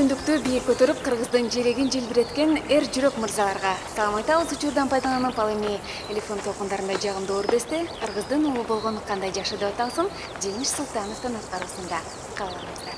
түндүктү бийик көтөрүп Кыргыздын жерегин желбиреткен эр жүрөк мырзаларга салам айтабыз. Учурдан пайдаланып, ал эми телефон толкундарында жагымдуу өрдөстө Кыргыздын уулу болгон кандай жашоодо аталсын, Жеңиш Султановдун аткаруусунда калыңыздар.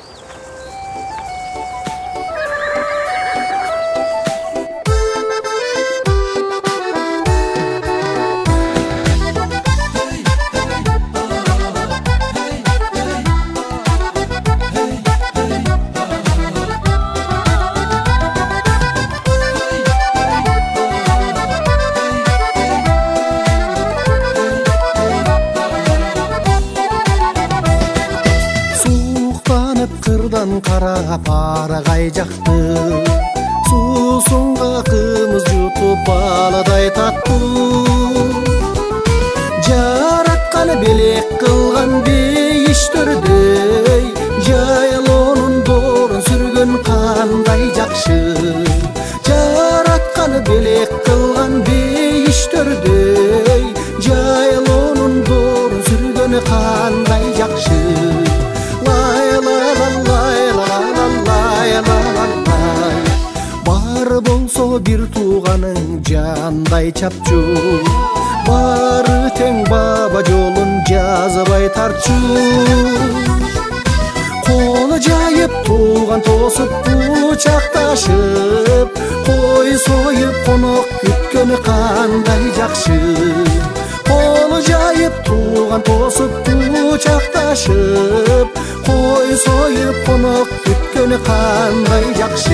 Карап арагай жакты суусунга кымыз жутуп баладай таттуу жараткан белек кылган бейиштөрдөй жайлоонун доорун сүргөн кандай жакшы жараткан белек кылган бейиштөрдөй жайлоонун доорун сүргөн кандай жакшы Бар болсо бир тууганың жандай чапчу бары тең баба жолун жазбай тарчу колу жайып тууган тосуп кучакташып кой союп конок күткөн кандай жакшы колу жайып тууган тосуп кучакташып кой союп конок күткөн кандай жакшы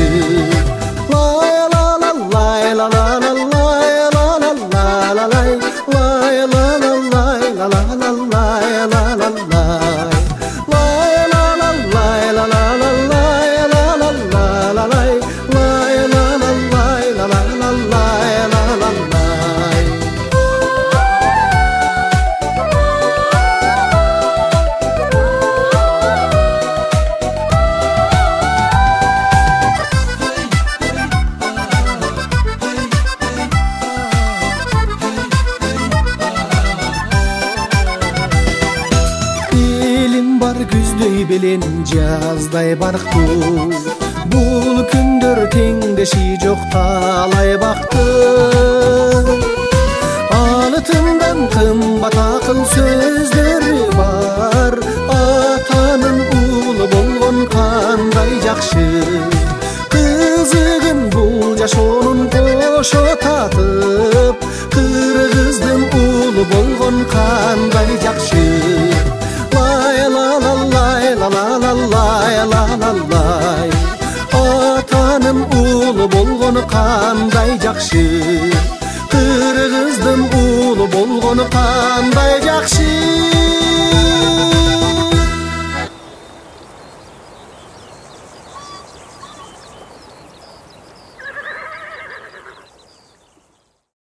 Күздөй белен жаздай барктуу бул күндөр теңдеши жок талай бакты алтындан кымбат акыл сөздөрү бар атанын уулу болгон кандай жакшы кызыгын бул жашоонун кошо татып кыргыздын уулу болгон кандай жакшы атанын уулу болгону кандай жакшы кыргыздын уулу болгону кандай жакшы